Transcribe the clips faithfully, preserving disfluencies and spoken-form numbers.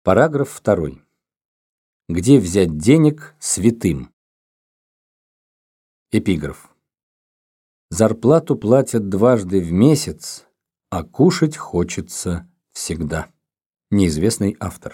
Параграф второй. Где взять денег святым? Эпиграф. Зарплату платят дважды в месяц, а кушать хочется всегда. Неизвестный автор.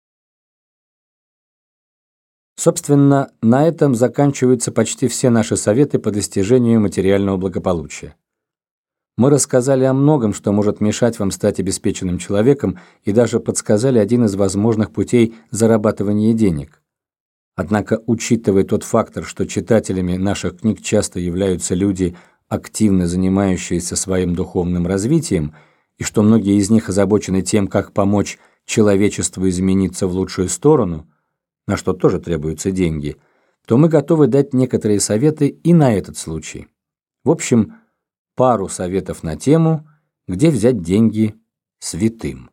Собственно, на этом заканчиваются почти все наши советы по достижению материального благополучия. Мы рассказали о многом, что может мешать вам стать обеспеченным человеком, и даже подсказали один из возможных путей зарабатывания денег. Однако, учитывая тот фактор, что читателями наших книг часто являются люди, активно занимающиеся своим духовным развитием, и что многие из них озабочены тем, как помочь человечеству измениться в лучшую сторону, на что тоже требуются деньги, то мы готовы дать некоторые советы и на этот случай. В общем, пару советов на тему, где взять деньги святым.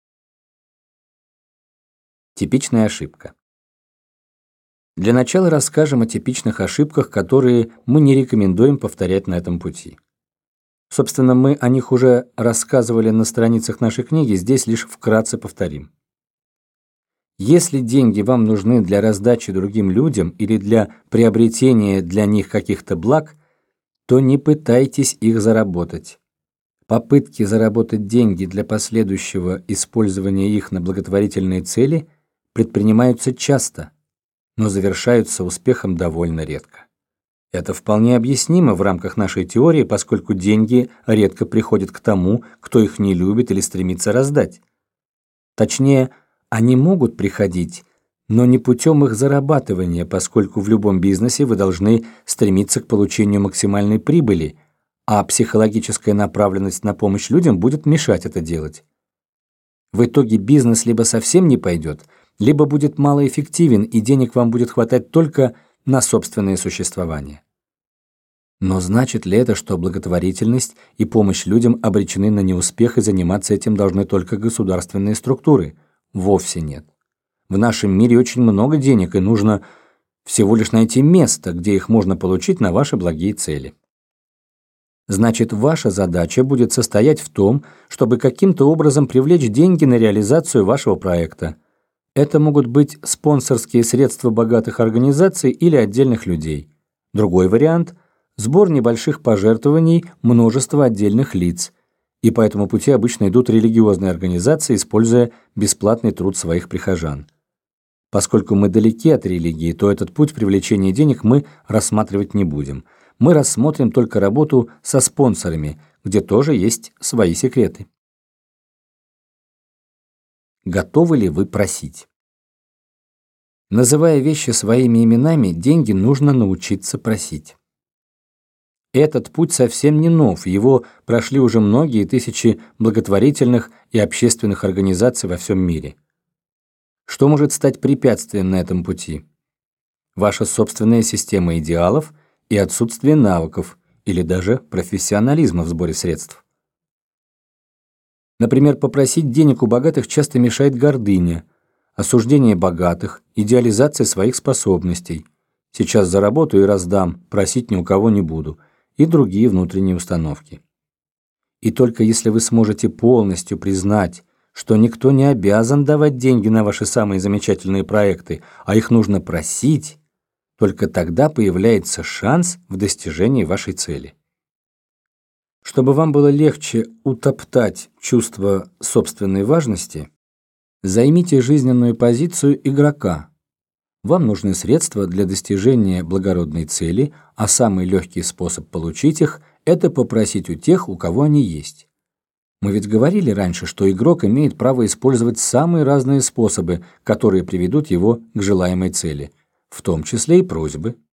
Типичная ошибка. Для начала расскажем о типичных ошибках, которые мы не рекомендуем повторять на этом пути. Собственно, мы о них уже рассказывали на страницах нашей книги, здесь лишь вкратце повторим. Если деньги вам нужны для раздачи другим людям или для приобретения для них каких-то благ, то не пытайтесь их заработать. Попытки заработать деньги для последующего использования их на благотворительные цели предпринимаются часто, но завершаются успехом довольно редко. Это вполне объяснимо в рамках нашей теории, поскольку деньги редко приходят к тому, кто их не любит или стремится раздать. Точнее, они могут приходить, но не путем их зарабатывания, поскольку в любом бизнесе вы должны стремиться к получению максимальной прибыли, а психологическая направленность на помощь людям будет мешать это делать. В итоге бизнес либо совсем не пойдет, либо будет малоэффективен, и денег вам будет хватать только на собственное существование. Но значит ли это, что благотворительность и помощь людям обречены на неуспех, и заниматься этим должны только государственные структуры? Вовсе нет. В нашем мире очень много денег, и нужно всего лишь найти место, где их можно получить на ваши благие цели. Значит, ваша задача будет состоять в том, чтобы каким-то образом привлечь деньги на реализацию вашего проекта. Это могут быть спонсорские средства богатых организаций или отдельных людей. Другой вариант – сбор небольших пожертвований множества отдельных лиц. И по этому пути обычно идут религиозные организации, используя бесплатный труд своих прихожан. Поскольку мы далеки от религии, то этот путь привлечения денег мы рассматривать не будем. Мы рассмотрим только работу со спонсорами, где тоже есть свои секреты. Готовы ли вы просить? Называя вещи своими именами, деньги нужно научиться просить. Этот путь совсем не нов, его прошли уже многие тысячи благотворительных и общественных организаций во всем мире. Что может стать препятствием на этом пути? Ваша собственная система идеалов и отсутствие навыков или даже профессионализма в сборе средств. Например, попросить денег у богатых часто мешает гордыня, осуждение богатых, идеализация своих способностей. Сейчас заработаю и раздам, просить ни у кого не буду. И другие внутренние установки. И только если вы сможете полностью признать, что никто не обязан давать деньги на ваши самые замечательные проекты, а их нужно просить, только тогда появляется шанс в достижении вашей цели. Чтобы вам было легче утоптать чувство собственной важности, займите жизненную позицию игрока. Вам нужны средства для достижения благородной цели, а самый легкий способ получить их – это попросить у тех, у кого они есть. Мы ведь говорили раньше, что игрок имеет право использовать самые разные способы, которые приведут его к желаемой цели, в том числе и просьбы.